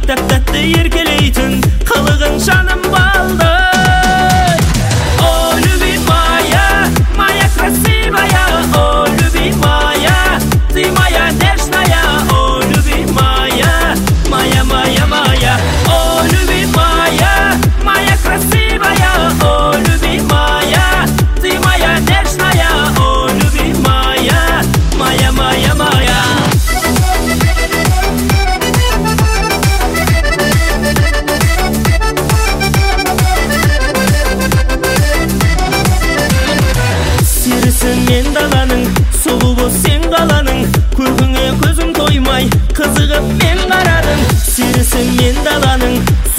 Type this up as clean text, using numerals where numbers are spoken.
Тәп-тәтті еркелейтін қылығың жаным балдай. О, любимая, моя красивая, о, любимая, ты моя нежная, о, любимая, моя, моя, моя. О, любимая, моя красивая, о, любимая, ты моя нежная, о, любимая, моя, моя, моя. Мен даланың, сұлуы сен қаланың, көркіңе көзім тоймай, қызығып мен қарадым. Серісі мен даланың,